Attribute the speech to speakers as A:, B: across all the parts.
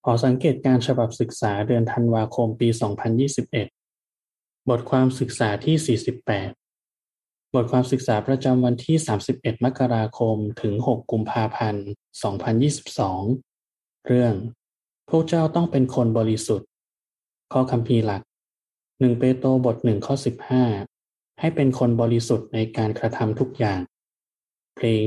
A: หอสังเกตการณ์ฉบับศึกษาเดือนธันวาคมปี 2021 บทความศึกษาที่ 48 บทความศึกษาประจำวันที่ 31 มกราคม ถึง 6 กุมภาพันธ์ 2022 เรื่อง พวกเจ้าต้องเป็นคนบริสุทธิ์ ข้อคัมภีร์หลัก 1 เปโตรบท 1 ข้อ 15 ให้เป็นคนบริสุทธิ์ในการกระทำทุกอย่าง เพลง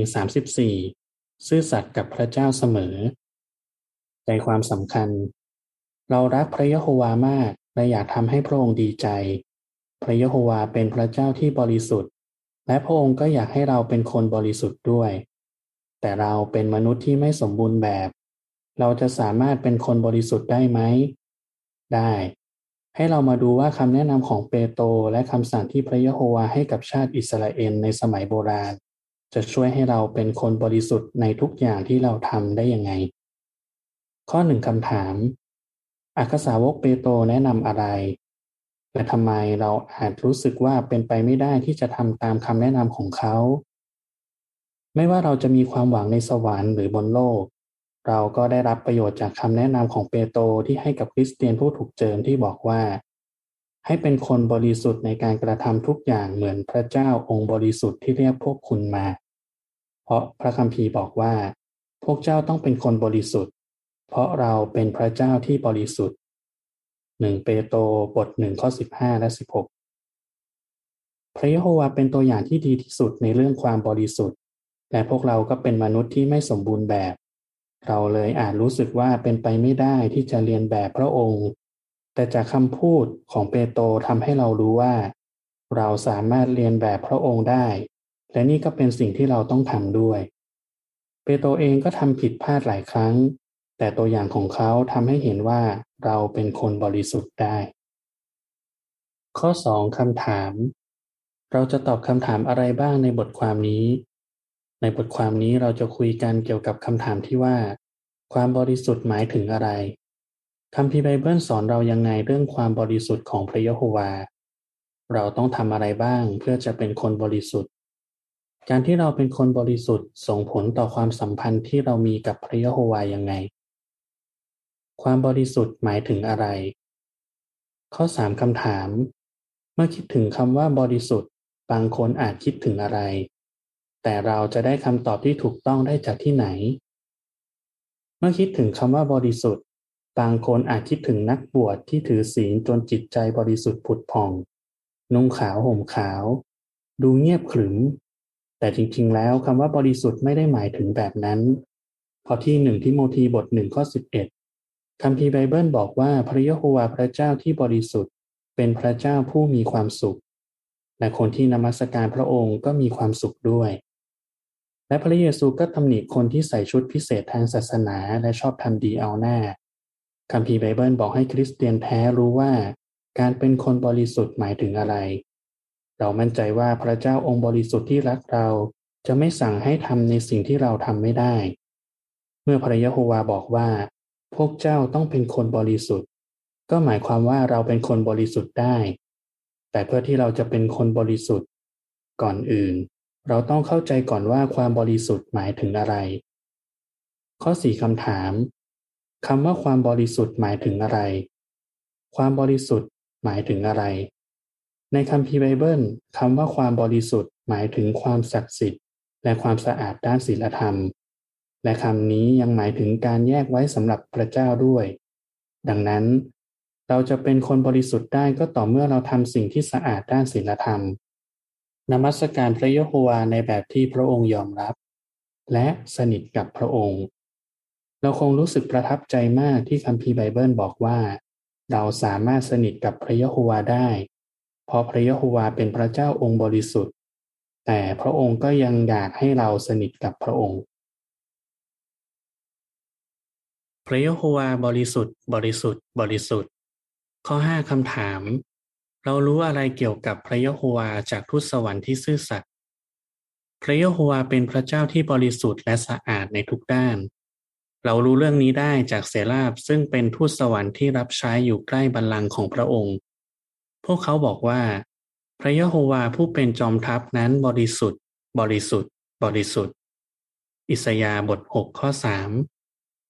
A: 34 ซื่อสัตย์กับพระเจ้าเสมอ ใจความสำคัญ เรารักพระยะโฮวามากและอยากทำให้พระองค์ดีใจ พระยะโฮวาเป็นพระเจ้าที่บริสุทธิ์ และพระองค์ก็อยากให้เราเป็นคนบริสุทธิ์ด้วย แต่เราเป็นมนุษย์ที่ไม่สมบูรณ์แบบ เราจะสามารถเป็นคนบริสุทธิ์ได้ไหม ได้ ให้เรามาดูว่าคำแนะนำของเปโตรและคำสั่งที่พระยะโฮวาให้กับชาติอิสราเอลในสมัยโบราณ จะช่วยให้เราเป็นคนบริสุทธิ์ในทุกอย่างที่เราทำได้ยังไง ข้อ 1 คำถาม อัครสาวกเปโตรแนะนำอะไร และทำไมเราอาจรู้สึกว่าเป็นไปไม่ได้ที่จะทำตามคำแนะนำของเขา ไม่ว่าเราจะมีความหวังในสวรรค์หรือบนโลก เราก็ได้รับประโยชน์จากคำแนะนำของเปโตรที่ให้กับคริสเตียนผู้ถูกเจิมที่บอกว่า ให้เป็นคนบริสุทธิ์ในการกระทำทุกอย่างเหมือนพระเจ้าองค์บริสุทธิ์ที่เรียกพวกคุณมา เพราะพระคัมภีร์บอกว่า พวกเจ้าต้องเป็นคนบริสุทธิ์ เพราะเราเป็นพระเจ้าที่บริสุทธิ์ 1 เปโตรบท 1 ข้อ 15 และ 16 พระยะโฮวาเป็นตัวอย่างที่ดีที่สุดในเรื่องความบริสุทธิ์ และพวกเราก็เป็นมนุษย์ที่ไม่สมบูรณ์แบบ เราเลยอาจรู้สึกว่าเป็นไปไม่ได้ที่จะเรียนแบบพระองค์ แต่จากคำพูดของเปโตรทำให้เรารู้ว่า เราสามารถเรียนแบบพระองค์ได้ และนี่ก็เป็นสิ่งที่เราต้องทำด้วย เปโตรเองก็ทำผิดพลาดหลายครั้ง แต่ตัวอย่างของเขาทำให้เห็นว่าเราเป็นคนบริสุทธิ์ได้ ข้อ 2 คำถาม เราจะตอบคำถามอะไรบ้างในบทความนี้ ในบทความนี้เราจะคุยกันเกี่ยวกับคำถามที่ว่า ความบริสุทธิ์หมายถึงอะไร คัมภีร์ไบเบิลสอนเรายังไงเรื่องความบริสุทธิ์ของพระยะโฮวา เราต้องทำอะไรบ้างเพื่อจะเป็นคนบริสุทธิ์ การที่เราเป็นคนบริสุทธิ์ส่งผลต่อความสัมพันธ์ที่เรามีกับพระยะโฮวายังไง ความบริสุทธิ์หมายถึงอะไร ข้อ 3 คำถาม เมื่อคิดถึงคำว่าบริสุทธิ์ บางคนอาจคิดถึงอะไร แต่เราจะได้คำตอบที่ถูกต้องได้จากที่ไหน เมื่อคิดถึงคำว่าบริสุทธิ์ บางคนอาจคิดถึงนักบวชที่ถือศีลจนจิตใจบริสุทธิ์ผุดผ่อง นุ่งขาวห่มขาว ดูเงียบขรึม แต่จริงๆแล้วคำว่าบริสุทธิ์ไม่ได้หมายถึงแบบนั้น เพราะที่ 1 ทิโมธีบท 1 ข้อ 11 คัมภีร์ไบเบิลบอกว่าพระยะโฮวาพระเจ้าที่บริสุทธิ์เป็นพระเจ้าผู้มีความสุข และคนที่นมัสการพระองค์ก็มีความสุขด้วย และพระเยซูก็ตำหนิคนที่ใส่ชุดพิเศษทางศาสนาและชอบทำดีเอาหน้า คัมภีร์ไบเบิลบอกให้คริสเตียนแท้รู้ว่าการเป็นคนบริสุทธิ์หมายถึงอะไร เรามั่นใจว่าพระเจ้าองค์บริสุทธิ์ที่รักเราจะไม่สั่งให้ทำในสิ่งที่เราทำไม่ได้ เมื่อพระยะโฮวาบอกว่าพวกเจ้าต้องเป็นคนบริสุทธิ์ ก็หมายความว่าเราเป็นคนบริสุทธิ์ได้ แต่เพื่อที่เราจะเป็นคนบริสุทธิ์ ก่อนอื่น เราต้องเข้าใจก่อนว่าความบริสุทธิ์หมายถึงอะไร ข้อ 4 คำถาม คำว่าความบริสุทธิ์หมายถึงอะไร ความบริสุทธิ์หมายถึงอะไร ในคัมภีร์ไบเบิลคำว่าความบริสุทธิ์หมายถึงความศักดิ์สิทธิ์และความสะอาดด้านศีลธรรม และคำนี้ยังหมายถึงการแยกไว้สำหรับพระเจ้าด้วย ดังนั้น เราจะเป็นคนบริสุทธิ์ได้ก็ต่อเมื่อเราทำสิ่งที่สะอาดด้านศีลธรรม นมัสการพระยะโฮวาในแบบที่พระองค์ยอมรับ และสนิทกับพระองค์ เราคงรู้สึกประทับใจมากที่คัมภีร์ไบเบิลบอกว่า เราสามารถสนิทกับพระยะโฮวาได้ เพราะพระยะโฮวาเป็นพระเจ้าองค์บริสุทธิ์ แต่พระองค์ก็ยังอยากให้เราสนิทกับพระองค์ พระยะโฮวาบริสุทธิ์ บริสุทธิ์ บริสุทธิ์ ข้อ 5 คำถาม เรารู้อะไรเกี่ยวกับพระยะโฮวาจากทูตสวรรค์ที่ซื่อสัตย์ พระยะโฮวาเป็นพระเจ้าที่บริสุทธิ์และสะอาดในทุกด้าน เรารู้เรื่องนี้ได้จากเสราฟซึ่งเป็นทูตสวรรค์ที่รับใช้อยู่ใกล้บัลลังก์ของพระองค์ พวกเขาบอกว่า พระยะโฮวาผู้เป็นจอมทัพนั้นบริสุทธิ์ บริสุทธิ์ บริสุทธิ์ อิสยาห์บท 6 ข้อ 3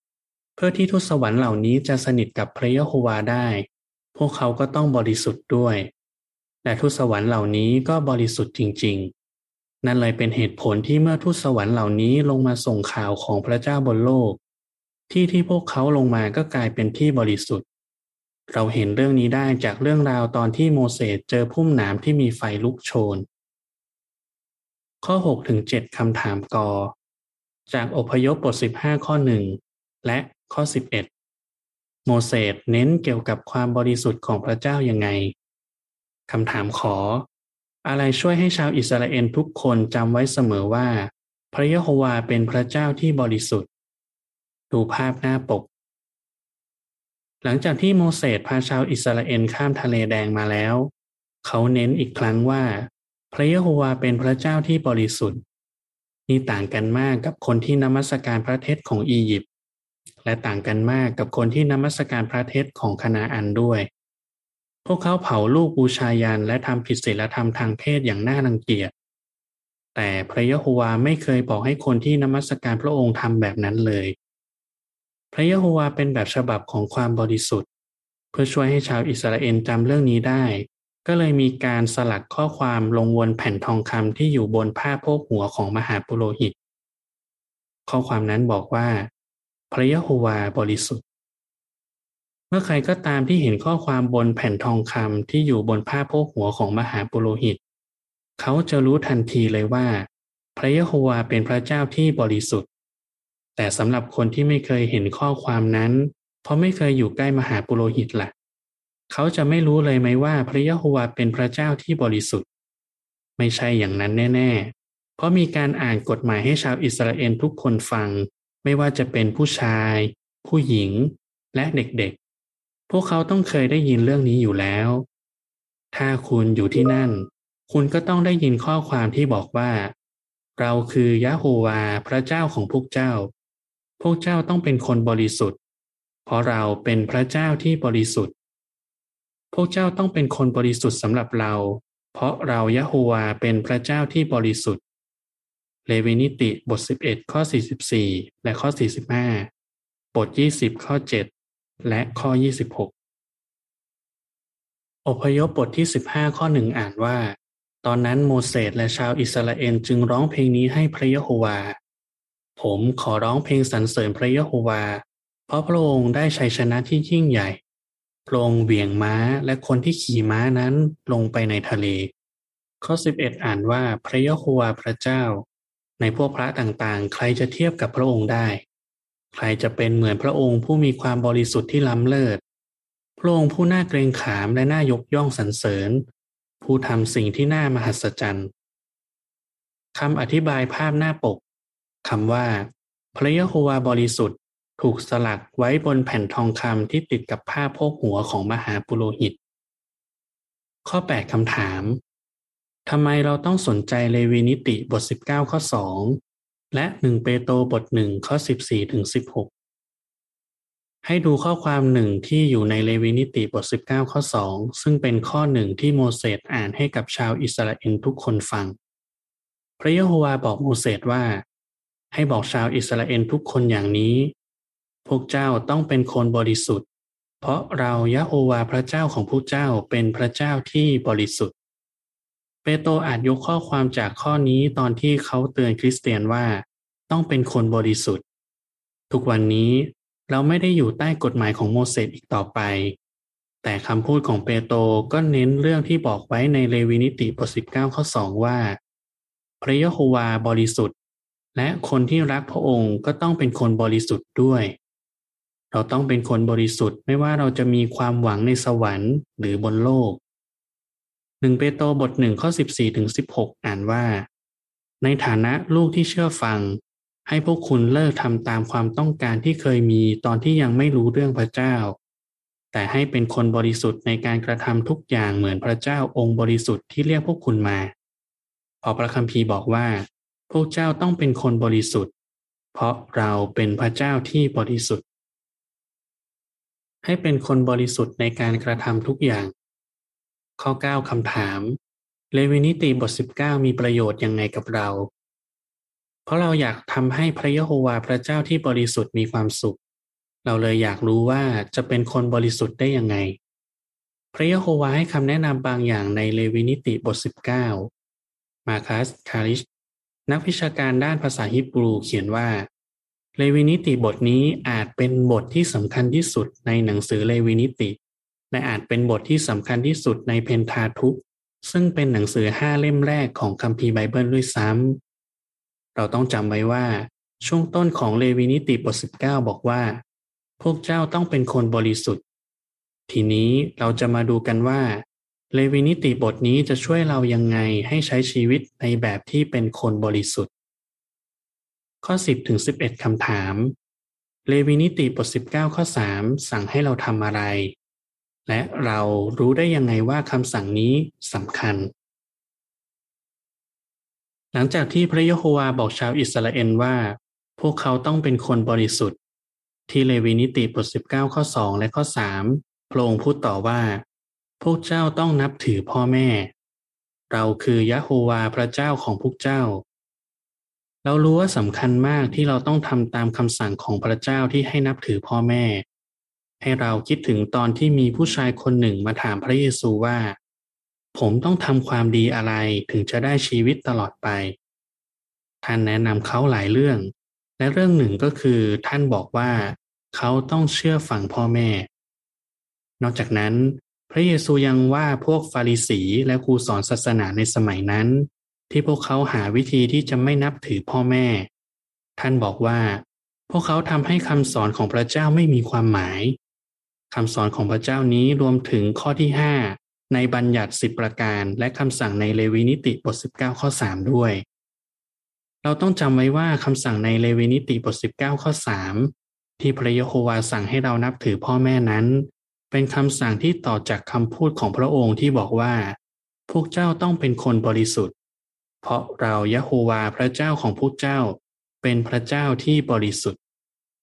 A: เพื่อที่ทูตสวรรค์เหล่านี้จะสนิทกับพระยะโฮวาห์ได้พวกเขาก็ต้องบริสุทธิ์ด้วยและทูตสวรรค์เหล่านี้ก็บริสุทธิ์จริงๆนั่นเลยเป็นเหตุผลที่เมื่อทูตสวรรค์เหล่านี้ลงมาส่งข่าวของพระเจ้าบนโลกที่พวกเขาลงมาก็กลายเป็นที่บริสุทธิ์เราเห็นเรื่องนี้ได้จากเรื่องราวตอนที่โมเสสเจอพุ่มหนามที่มีไฟลุกโชนข้อ6-7คำถามกจากอพยพบท15ข้อ1และข้อ11โมเสสเน้นเกี่ยวกับความบริสุทธิ์ของพระเจ้ายังไงคำถามขออะไรช่วยให้ชาวอิสราเอลทุกคนจำไว้เสมอว่าพระยะโฮวาห์เป็นพระเจ้าที่บริสุทธิ์ดูภาพหน้าปกหลังจากที่โมเสสพาชาวอิสราเอลข้ามทะเลแดงมาแล้วเขาเน้นอีกครั้งว่าพระยะโฮวาห์เป็นพระเจ้าที่บริสุทธิ์นี่ต่างกันมากกับคนที่นมัสการพระเทศของอียิปต์และต่างกันมากกับคนที่นมัสการพระเทศของคณาอันด้วยพวกเขาเผาลูกบูชายันและทำผิดศีลธรรมทางเพศอย่างน่ารังเกียจแต่พระยะโฮวาห์ไม่เคยบอกให้คนที่นมัสการพระองค์ทำแบบนั้นเลยพระยะโฮวาห์เป็นแบบฉบับของความบริสุทธิ์เพื่อช่วยให้ชาวอิสราเอลจำเรื่องนี้ได้ก็เลยมีการสลักข้อความลงบนแผ่นทองคำที่อยู่บนผ้าโพกหัวของมหาปุโรหิตข้อความนั้นบอกว่าพระยะโฮวาห์บริสุทธิ์เมื่อใครก็ตามที่เห็นข้อความบนแผ่นทองคำที่อยู่บนผ้าโพกหัวของมหาปุโรหิตเขาจะรู้ทันทีเลยว่าพระยะโฮวาห์เป็นพระเจ้าที่บริสุทธิ์แต่สำหรับคนที่ไม่เคยเห็นข้อความนั้นเพราะไม่เคยอยู่ใกล้มหาปุโรหิตล่ะเขาจะไม่รู้เลยไหมว่าพระยะโฮวาห์เป็นพระเจ้าที่บริสุทธิ์ไม่ใช่อย่างนั้นแน่ๆเพราะมีการอ่านกฎหมายให้ชาวอิสราเอลทุกคนฟังไม่ว่าจะเป็นผู้ชายผู้หญิงและเด็กๆพวกเขาต้องเคยได้ยินเรื่องนี้อยู่แล้วถ้าคุณอยู่ที่นั่นคุณก็ต้องได้ยินข้อความที่บอกว่าเราคือยะโฮวาห์พระเจ้าของพวกเจ้าพวกเจ้าต้องเป็นคนบริสุทธิ์เพราะเราเป็นพระเจ้าที่บริสุทธิ์พวกเจ้าต้องเป็นคนบริสุทธิ์สำหรับเราเพราะเรายะโฮวาห์เป็นพระเจ้าที่บริสุทธิ์เลวีนิติบท11ข้อ44และข้อ45บท20ข้อ7และข้อ26อพยพบทที่15ข้อ1อ่านว่าตอนนั้นโมเสสและชาวอิสราเอลจึงร้องเพลงนี้ให้พระยะโฮวาห์ผมขอร้องเพลงสรรเสริญพระยะโฮวาห์เพราะพระองค์ได้ชัยชนะที่ยิ่งใหญ่พระองค์เหวี่ยงม้าและคนที่ขี่ม้านั้นลงไปในทะเลข้อ11อ่านว่าพระยะโฮวาห์พระเจ้าในพวกพระต่างๆใครจะเทียบกับพระองค์ได้ใครจะเป็นเหมือนพระองค์ผู้มีความบริสุทธิ์ที่ล้ำเลิศพระองค์ผู้น่าเกรงขามและน่ายกย่องสรรเสริญผู้ทำสิ่งที่น่ามหัศจรรย์คำอธิบายภาพหน้าปกคำว่าพระยะโฮวาห์บริสุทธิ์ถูกสลักไว้บนแผ่นทองคำที่ติดกับผ้าโพกหัวของมหาปุโรหิตข้อ8คำถามทำไมเราต้องสนใจเลวีนิติบท19ข้อ2และ1เปโตรบท1ข้อ14-16ให้ดูข้อความหนึ่งที่อยู่ในเลวีนิติบท19ข้อ2ซึ่งเป็นข้อหนึ่งที่โมเสสอ่านให้กับชาวอิสราเอลทุกคนฟังพระยะโฮวาห์บอกโมเสสว่าให้บอกชาวอิสราเอลทุกคนอย่างนี้พวกเจ้าต้องเป็นคนบริสุทธิ์เพราะเรายะโฮวาห์พระเจ้าของพวกเจ้าเป็นพระเจ้าที่บริสุทธิ์เปโตรอาจยกข้อความจากข้อนี้ตอนที่เขาเตือนคริสเตียนว่าต้องเป็นคนบริสุทธิ์ทุกวันนี้เราไม่ได้อยู่ใต้กฎหมายของโมเสสอีกต่อไปแต่คำพูดของเปโตรก็เน้นเรื่องที่บอกไว้ในเลวีนิติบท19ข้อ2ว่าพระยะโฮวาห์บริสุทธิ์และคนที่รักพระองค์ก็ต้องเป็นคนบริสุทธิ์ด้วยเราต้องเป็นคนบริสุทธิ์ไม่ว่าเราจะมีความหวังในสวรรค์หรือบนโลก1เปโตรบท1ข้อ14-16อ่านว่าในฐานะลูกที่เชื่อฟังให้พวกคุณเลิกทำตามความต้องการที่เคยมีตอนที่ยังไม่รู้เรื่องพระเจ้าแต่ให้เป็นคนบริสุทธิ์ในการกระทำทุกอย่างเหมือนพระเจ้าองค์บริสุทธิ์ที่เรียกพวกคุณมาพอพระคัมภีร์บอกว่าพวกเจ้าต้องเป็นคนบริสุทธิ์เพราะเราเป็นพระเจ้าที่บริสุทธิ์ให้เป็นคนบริสุทธิ์ในการกระทำทุกอย่างข้อ9คำถามเลวีนิติบท19มีประโยชน์ยังไงกับเราเพราะเราอยากทำให้พระยะโฮวาห์พระเจ้าที่บริสุทธิ์มีความสุขเราเลยอยากรู้ว่าจะเป็นคนบริสุทธิ์ได้ยังไงพระยะโฮวาให้คำแนะนำบางอย่างในเลวีนิติบท19มาคัสคาริชนักวิชาการด้านภาษาฮีบรูเขียนว่าเลวีนิติบทนี้อาจเป็นบทที่สำคัญที่สุดในหนังสือเลวีนิติและอาจเป็นบทที่สำคัญที่สุดในเพนทาทุกข์ซึ่งเป็นหนังสือ5เล่มแรกของคัมภีร์ไบเบิลด้วยซ้ำเราต้องจำไว้ว่าช่วงต้นของเลวีนิติบท19บอกว่าพวกเจ้าต้องเป็นคนบริสุทธิ์ทีนี้เราจะมาดูกันว่าเลวีนิติบทนี้จะช่วยเรายังไงให้ใช้ชีวิตในแบบที่เป็นคนบริสุทธิ์ข้อ10ถึง11คำถามเลวีนิติบท19ข้อ3สั่งให้เราทำอะไรและเรารู้ได้ยังไงว่าคำสั่งนี้สำคัญหลังจากที่พระยะโฮวาบอกชาวอิสราเอลว่าพวกเขาต้องเป็นคนบริสุทธิ์ที่เลวีนิติบท19ข้อ2และข้อ3พระองค์พูดต่อว่าพวกเจ้าต้องนับถือพ่อแม่เราคือยะโฮวาพระเจ้าของพวกเจ้าเรารู้ว่าสำคัญมากที่เราต้องทำตามคำสั่งของพระเจ้าที่ให้นับถือพ่อแม่ให้เราคิดถึงตอนที่มีผู้ชายคนหนึ่งมาถามพระเยซูว่าผมต้องทำความดีอะไรถึงจะได้ชีวิตตลอดไปท่านแนะนำเขาหลายเรื่องและเรื่องหนึ่งก็คือท่านบอกว่าเขาต้องเชื่อฟังพ่อแม่นอกจากนั้นพระเยซูยังว่าพวกฟาริสีและครูสอนศาสนาในสมัยนั้นที่พวกเขาหาวิธีที่จะไม่นับถือพ่อแม่ท่านบอกว่าพวกเขาทำให้คำสอนของพระเจ้าไม่มีความหมายคำสอนของพระเจ้านี้รวมถึงข้อที่5ในบัญญัติ10ประการและคำสั่งในเลวีนิติบท19ข้อ3ด้วยเราต้องจำไว้ว่าคำสั่งในเลวีนิติบท19ข้อ3ที่พระยะโฮวาสั่งให้เรานับถือพ่อแม่นั้นเป็นคำสั่งที่ต่อจากคำพูดของพระองค์ที่บอกว่าพวกเจ้าต้องเป็นคนบริสุทธิ์เพราะเรายะโฮวาพระเจ้าของพวกเจ้าเป็นพระเจ้าที่บริสุทธิ์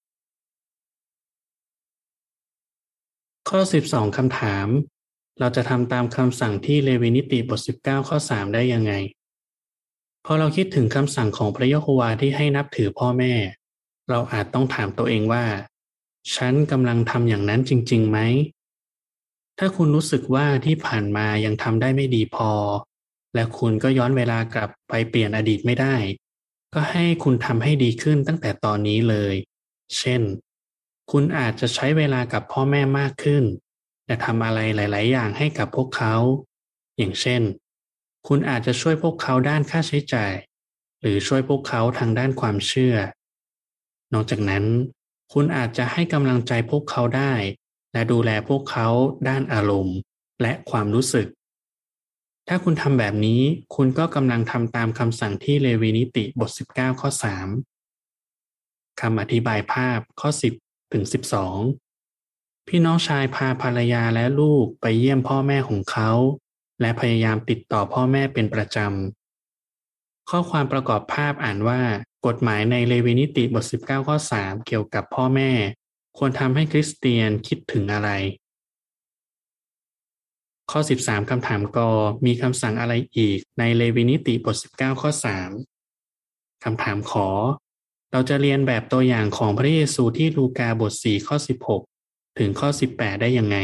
A: ข้อ12คำถามเราจะทำตามคำสั่งที่เลวีนิติบท19ข้อ3ได้ยังไงพอเราคิดถึงคำสั่งของพระยะโฮวาที่ให้นับถือพ่อแม่เราอาจต้องถามตัวเองว่าฉันกำลังทำอย่างนั้นจริงๆไหมถ้าคุณรู้สึกว่าที่ผ่านมายังทำได้ไม่ดีพอและคุณก็ย้อนเวลากลับไปเปลี่ยนอดีตไม่ได้ก็ให้คุณทำให้ดีขึ้นตั้งแต่ตอนนี้เลยเช่นคุณอาจจะใช้เวลากับพ่อแม่มากขึ้นและทำอะไรหลายๆอย่างให้กับพวกเขาอย่างเช่นคุณอาจจะช่วยพวกเขาด้านค่าใช้จ่ายหรือช่วยพวกเขาทางด้านความเชื่อนอกจากนั้นคุณอาจจะให้กำลังใจพวกเขาได้และดูแลพวกเขาด้านอารมณ์และความรู้สึกถ้าคุณทำแบบนี้คุณก็กำลังทำตามคำสั่งที่เลวีนิติบท19ข้อ3คำอธิบายภาพข้อ10ถึง12พี่น้องชายพาภรรยาและลูกไปเยี่ยมพ่อแม่ของเขาและพยายามติดต่อพ่อแม่เป็นประจำข้อความประกอบภาพอ่านว่ากฎหมายในเลวีนิติบท19ข้อ3เกี่ยวกับพ่อแม่ควรทำให้คริสเตียนคิดถึงอะไรข้อ13คำถามกมีคำสั่งอะไรอีกในเลวีนิติบท19ข้อ3คำถามขอเราจะเรียนแบบตัวอย่างของพระเยซูที่ลูกาบท4ข้อ16ถึงข้อ18ได้ยังไง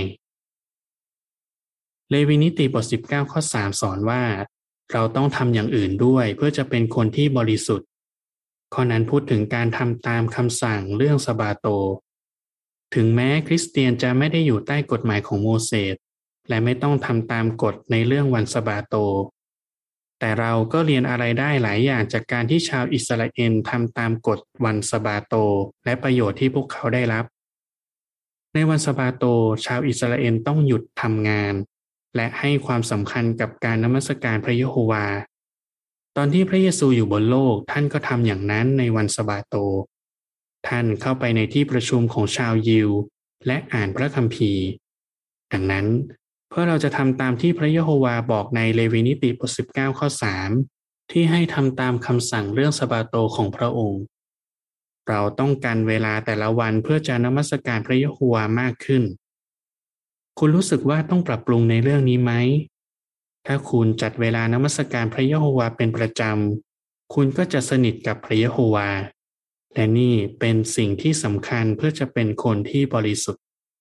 A: เลวีนิติบท19ข้อ3สอนว่าเราต้องทำอย่างอื่นด้วยเพื่อจะเป็นคนที่บริสุทธิ์ข้อนั้นพูดถึงการทำตามคำสั่งเรื่องสะบาโตถึงแม้คริสเตียนจะไม่ได้อยู่ใต้กฎหมายของโมเสสและไม่ต้องทำตามกฎในเรื่องวันสะบาโตแต่เราก็เรียนอะไรได้หลายอย่างจากการที่ชาวอิสราเอลทำตามกฎวันสะบาโตและประโยชน์ที่พวกเขาได้รับในวันสะบาโตชาวอิสราเอลต้องหยุดทำงานและให้ความสำคัญกับการนมัสการพระยะโฮวาตอนที่พระเยซูอยู่บนโลกท่านก็ทำอย่างนั้นในวันสะบาโตท่านเข้าไปในที่ประชุมของชาวยิวและอ่านพระคัมภีร์ดังนั้นเพื่อเราจะทำตามที่พระยะโฮวาบอกในเลวีนิติบท19ข้อ3ที่ให้ทำตามคำสั่งเรื่องสะบาโตของพระองค์เราต้องการเวลาแต่ละวันเพื่อจะนมัสการพระยะโฮวามากขึ้นคุณรู้สึกว่าต้องปรับปรุงในเรื่องนี้ไหมถ้าคุณจัดเวลานมัสการพระยะโฮวาเป็นประจำคุณก็จะสนิทกับพระยะโฮวาและนี่เป็นสิ่งที่สำคัญเพื่อจะเป็นคนที่บริสุทธิ์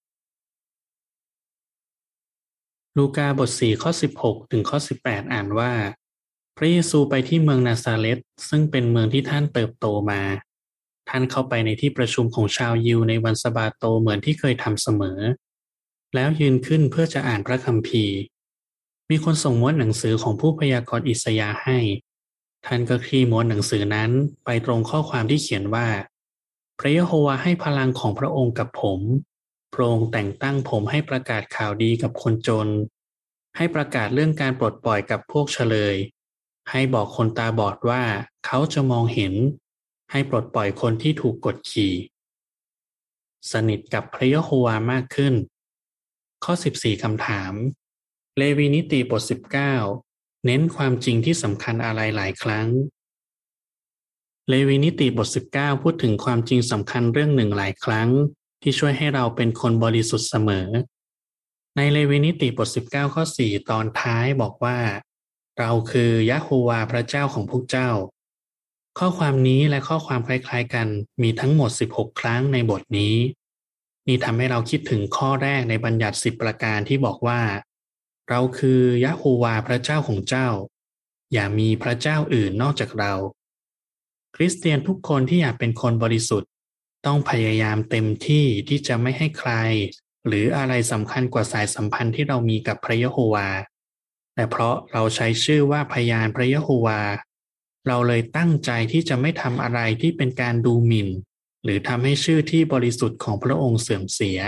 A: ลูกาบท4ข้อ16ถึงข้อ18อ่านว่าพระเยซูไปที่เมืองนาซาเรตซึ่งเป็นเมืองที่ท่านเติบโตมาท่านเข้าไปในที่ประชุมของชาวยิวในวันสะบาโตเหมือนที่เคยทำเสมอแล้วยืนขึ้นเพื่อจะอ่านพระคัมภีร์มีคนส่งม้วนหนังสือของผู้พยากรณ์อิสยาห์ให้ท่านก็คลี่ม้วนหนังสือนั้นไปตรงข้อความที่เขียนว่าพระยะโฮวาให้พลังของพระองค์กับผมพระองค์แต่งตั้งผมให้ประกาศข่าวดีกับคนจนให้ประกาศเรื่องการปลดปล่อยกับพวกเฉลยให้บอกคนตาบอดว่าเขาจะมองเห็นให้ปลดปล่อยคนที่ถูกกดขี่สนิทกับพระยะโฮวามากขึ้นข้อ14คำถามเลวีนิติบท19เน้นความจริงที่สำคัญอะไรหลายครั้งเลวีนิติบท19พูดถึงความจริงสำคัญเรื่องหนึ่งหลายครั้งที่ช่วยให้เราเป็นคนบริสุทธิ์เสมอในเลวีนิติบท19ข้อ4ตอนท้ายบอกว่าเราคือยะโฮวาพระเจ้าของพวกเจ้าข้อความนี้และข้อความคล้ายๆกันมีทั้งหมด16ครั้งในบทนี้นี่ทำให้เราคิดถึงข้อแรกในบัญญัติ10ประการที่บอกว่าเราคือยะโฮวาพระเจ้าของเจ้าอย่ามีพระเจ้าอื่นนอกจากเราคริสเตียนทุกคนที่อยากเป็นคนบริสุทธิ์ต้องพยายามเต็มที่ที่จะไม่ให้ใครหรืออะไรสำคัญกว่าสายสัมพันธ์ที่เรามีกับพระยะโฮวาแต่เพราะเราใช้ชื่อว่าพยานพระยะโฮวาเราเลยตั้งใจที่จะไม่ทำอะไรที่เป็นการดูหมิ่นหรือทำให้ชื่อที่บริสุทธิ์ของพระองค์เสื่อมเสีย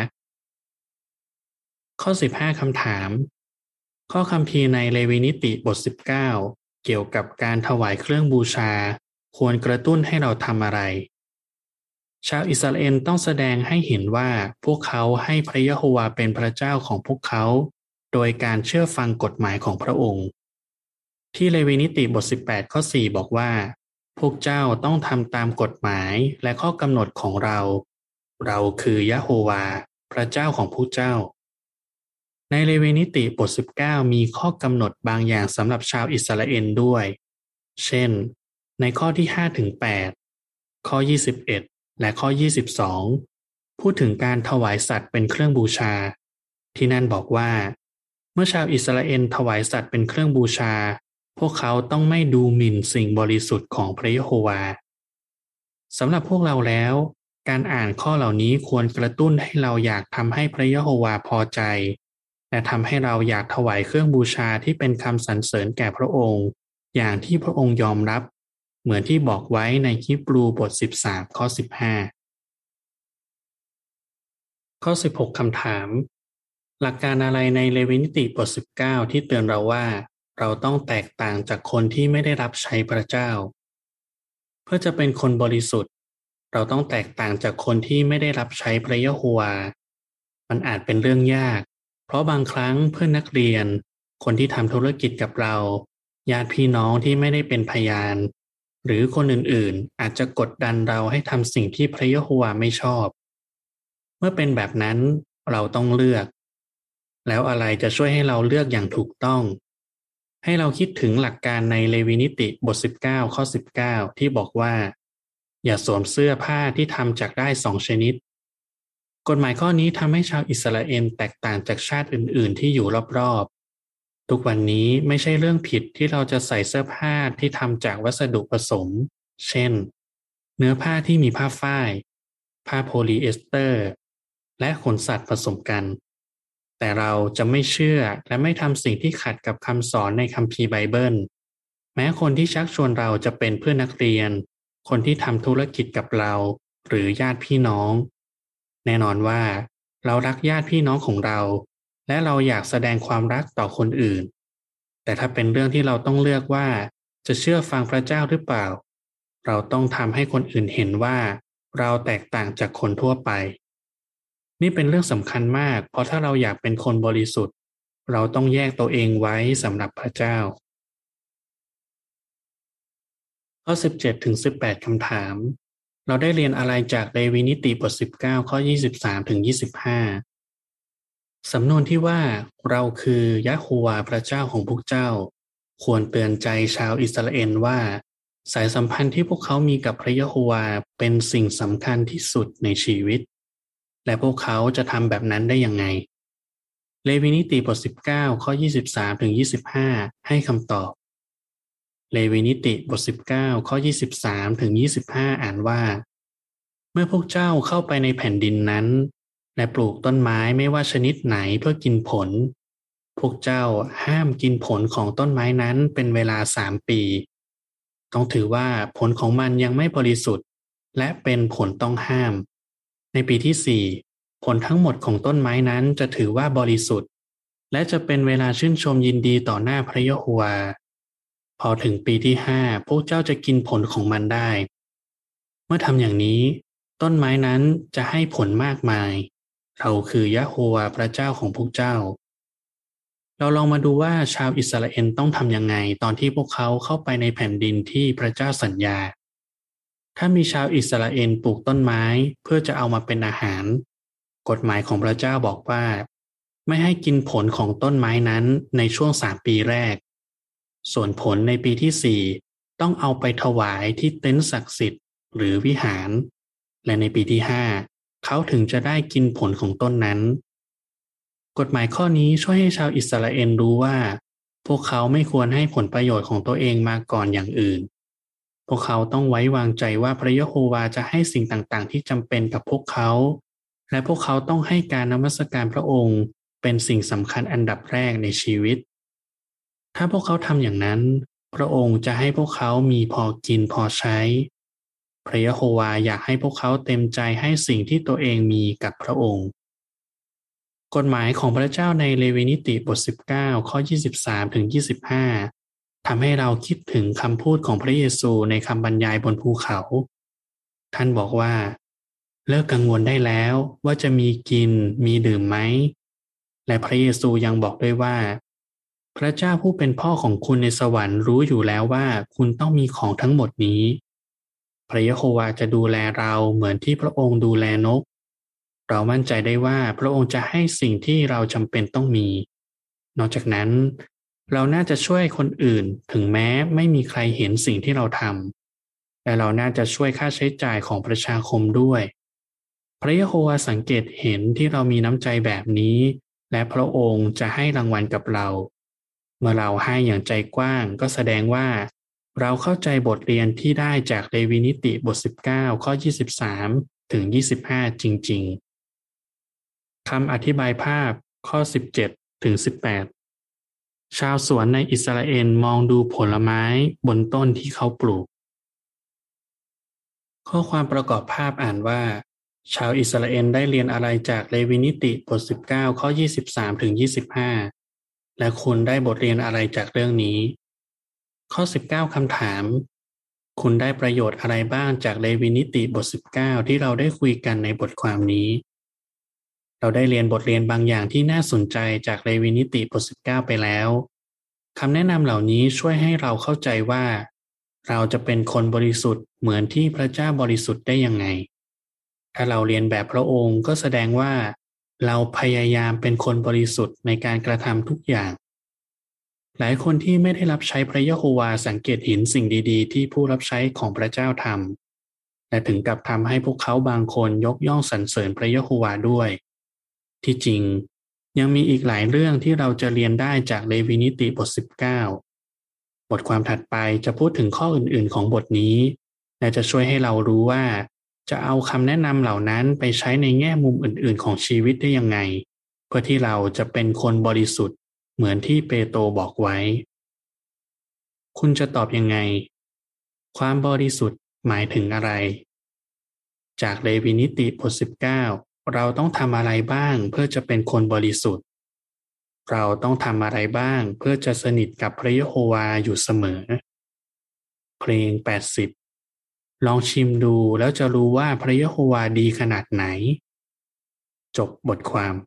A: ข้อ15คำถามข้อคัมภีร์ในเลวีนิติบท19เกี่ยวกับการถวายเครื่องบูชาควรกระตุ้นให้เราทำอะไรชาวอิสราเอลต้องแสดงให้เห็นว่าพวกเขาให้พระยะโฮวาเป็นพระเจ้าของพวกเขาโดยการเชื่อฟังกฎหมายของพระองค์ที่เลวีนิติบท18ข้อ4บอกว่าพวกเจ้าต้องทำตามกฎหมายและข้อกำหนดของเราเราคือยะโฮวาพระเจ้าของพวกเจ้าในเลวีนิติบท19มีข้อกำหนดบางอย่างสำหรับชาวอิสราเอลด้วยเช่นในข้อที่5ถึง8ข้อ21และข้อ22พูดถึงการถวายสัตว์เป็นเครื่องบูชาที่นั่นบอกว่าเมื่อชาวอิสราเอลถวายสัตว์เป็นเครื่องบูชาพวกเขาต้องไม่ดูหมิ่นสิ่งบริสุทธิ์ของพระยะโฮวาสำหรับพวกเราแล้วการอ่านข้อเหล่านี้ควรกระตุ้นให้เราอยากทำให้พระยะโฮวาพอใจและทำให้เราอยากถวายเครื่องบูชาที่เป็นคำสรรเสริญแก่พระองค์อย่างที่พระองค์ยอมรับเหมือนที่บอกไว้ในฮีบรูบท13ข้อ15ข้อ16คำถามหลักการอะไรในเลวีนิติบท19ที่เตือนเราว่าเราต้องแตกต่างจากคนที่ไม่ได้รับใช้พระเจ้าเพื่อจะเป็นคนบริสุทธิ์เราต้องแตกต่างจากคนที่ไม่ได้รับใช้พระยะโฮวามันอาจเป็นเรื่องยากเพราะบางครั้งเพื่อนนักเรียนคนที่ทำธุรกิจกับเราญาติพี่น้องที่ไม่ได้เป็นพยานหรือคนอื่นๆอาจจะกดดันเราให้ทำสิ่งที่พระยะโฮวาไม่ชอบเมื่อเป็นแบบนั้นเราต้องเลือกแล้วอะไรจะช่วยให้เราเลือกอย่างถูกต้องให้เราคิดถึงหลักการในเลวีนิติบท19ข้อ19ที่บอกว่าอย่าสวมเสื้อผ้าที่ทำจากได้2ชนิดกฎหมายข้อนี้ทำให้ชาวอิสราเอลแตกต่างจากชาติอื่นๆที่อยู่รอบๆทุกวันนี้ไม่ใช่เรื่องผิดที่เราจะใส่เสื้อผ้าที่ทำจากวัสดุผสมเช่นเนื้อผ้าที่มีผ้าฝ้ายผ้าโพลีเอสเตอร์และขนสัตว์ผสมกันแต่เราจะไม่เชื่อและไม่ทำสิ่งที่ขัดกับคำสอนในคัมภีร์ไบเบิลแม้คนที่ชักชวนเราจะเป็นเพื่อนนักเรียนคนที่ทำธุรกิจกับเราหรือญาติพี่น้องแน่นอนว่าเรารักญาติพี่น้องของเราและเราอยากแสดงความรักต่อคนอื่นแต่ถ้าเป็นเรื่องที่เราต้องเลือกว่าจะเชื่อฟังพระเจ้าหรือเปล่าเราต้องทำให้คนอื่นเห็นว่าเราแตกต่างจากคนทั่วไปนี่เป็นเรื่องสำคัญมากเพราะถ้าเราอยากเป็นคนบริสุทธิ์เราต้องแยกตัวเองไว้สำหรับพระเจ้าข้อ17ถึง18คำถามเราได้เรียนอะไรจากเลวีนิติบท19ข้อ23ถึง25สำนวนที่ว่าเราคือยะโฮวาพระเจ้าของพวกเจ้าควรเตือนใจชาวอิสราเอลว่าสายสัมพันธ์ที่พวกเขามีกับพระยะโฮวาเป็นสิ่งสำคัญที่สุดในชีวิตและพวกเขาจะทำแบบนั้นได้ยังไงเลวีนิติบท19ข้อ23ถึง25ให้คำตอบเลวีนิติบท19ข้อ23ถึง25อ่านว่าเมื่อพวกเจ้าเข้าไปในแผ่นดินนั้นและปลูกต้นไม้ไม่ว่าชนิดไหนเพื่อกินผลพวกเจ้าห้ามกินผลของต้นไม้นั้นเป็นเวลา3 ปีต้องถือว่าผลของมันยังไม่บริสุทธิ์และเป็นผลต้องห้ามในปีที่4ผลทั้งหมดของต้นไม้นั้นจะถือว่าบริสุทธิ์และจะเป็นเวลาชื่นชมยินดีต่อหน้าพระยะโฮวาพอถึงปีที่5พวกเจ้าจะกินผลของมันได้เมื่อทำอย่างนี้ต้นไม้นั้นจะให้ผลมากมายเราคือยะโฮวาพระเจ้าของพวกเจ้าเราลองมาดูว่าชาวอิสราเอลต้องทำยังไงตอนที่พวกเขาเข้าไปในแผ่นดินที่พระเจ้าสัญญาถ้ามีชาวอิสราเอลปลูกต้นไม้เพื่อจะเอามาเป็นอาหารกฎหมายของพระเจ้าบอกว่าไม่ให้กินผลของต้นไม้นั้นในช่วง3 ปีแรกส่วนผลในปีที่4ต้องเอาไปถวายที่เต็นท์ศักดิ์สิทธิ์หรือวิหารและในปีที่5เขาถึงจะได้กินผลของต้นนั้นกฎหมายข้อนี้ช่วยให้ชาวอิสราเอลรู้ว่าพวกเขาไม่ควรให้ผลประโยชน์ของตัวเองมาก่อนอย่างอื่นพวกเขาต้องไว้วางใจว่าพระยะโฮวาจะให้สิ่งต่างๆที่จำเป็นกับพวกเขาและพวกเขาต้องให้การนมัสการพระองค์เป็นสิ่งสำคัญอันดับแรกในชีวิตถ้าพวกเขาทำอย่างนั้นพระองค์จะให้พวกเขามีพอกินพอใช้พระยะโฮวาอยากให้พวกเขาเต็มใจให้สิ่งที่ตัวเองมีกับพระองค์กฎหมายของพระเจ้าในเลวีนิติบท19ข้อ23ถึง25ทำให้เราคิดถึงคำพูดของพระเยซูในคำบรรยายบนภูเขาท่านบอกว่าเลิกกังวลได้แล้วว่าจะมีกินมีดื่มไหมและพระเยซูยังบอกด้วยว่าพระเจ้าผู้เป็นพ่อของคุณในสวรรค์รู้อยู่แล้วว่าคุณต้องมีของทั้งหมดนี้พระยะโฮวาจะดูแลเราเหมือนที่พระองค์ดูแลนกเรามั่นใจได้ว่าพระองค์จะให้สิ่งที่เราจำเป็นต้องมีนอกจากนั้นเราน่าจะช่วยคนอื่นถึงแม้ไม่มีใครเห็นสิ่งที่เราทำและเราน่าจะช่วยค่าใช้จ่ายของประชาคมด้วยพระยะโฮวาสังเกตเห็นที่เรามีน้ำใจแบบนี้และพระองค์จะให้รางวัลกับเราเมื่อเราให้อย่างใจกว้างก็แสดงว่าเราเข้าใจบทเรียนที่ได้จากเลวีนิติบท19ข้อ23ถึง25จริงๆคำอธิบายภาพข้อ17ถึง18ชาวสวนในอิสราเอลมองดูผลไม้บนต้นที่เขาปลูกข้อความประกอบภาพอ่านว่าชาวอิสราเอลได้เรียนอะไรจากเลวีนิติบท19ข้อ23ถึง25และคุณได้บทเรียนอะไรจากเรื่องนี้ข้อ19คำถามคุณได้ประโยชน์อะไรบ้างจากเลวีนิติบท19ที่เราได้คุยกันในบทความนี้เราได้เรียนบทเรียนบางอย่างที่น่าสนใจจากเลวีนิติบท19ไปแล้วคำแนะนำเหล่านี้ช่วยให้เราเข้าใจว่าเราจะเป็นคนบริสุทธิ์เหมือนที่พระเจ้าบริสุทธิ์ได้ยังไงถ้าเราเรียนแบบพระองค์ก็แสดงว่าเราพยายามเป็นคนบริสุทธิ์ในการกระทำทุกอย่างหลายคนที่ไม่ได้รับใช้พระยะโฮวาสังเกตเห็นสิ่งดีๆที่ผู้รับใช้ของพระเจ้าทำและถึงกับทำให้พวกเขาบางคนยกย่องสรรเสริญพระยะโฮวาด้วยที่จริงยังมีอีกหลายเรื่องที่เราจะเรียนได้จากเลวีนิติบท19บทความถัดไปจะพูดถึงข้ออื่นๆของบทนี้และจะช่วยให้เรารู้ว่าจะเอาคำแนะนำเหล่านั้นไปใช้ในแง่มุมอื่นๆของชีวิตได้ยังไงเพื่อที่เราจะเป็นคนบริสุทธิ์เหมือนที่เปโตรบอกไว้คุณจะตอบยังไงความบริสุทธิ์หมายถึงอะไรจากเลวีนิติบท19เราต้องทำอะไรบ้างเพื่อจะเป็นคนบริสุทธิ์เราต้องทำอะไรบ้างเพื่อจะสนิทกับพระยะโฮวาอยู่เสมอเพลง80ลองชิมดูแล้วจะรู้ว่าพระยะโฮวาดีขนาดไหนจบบทความ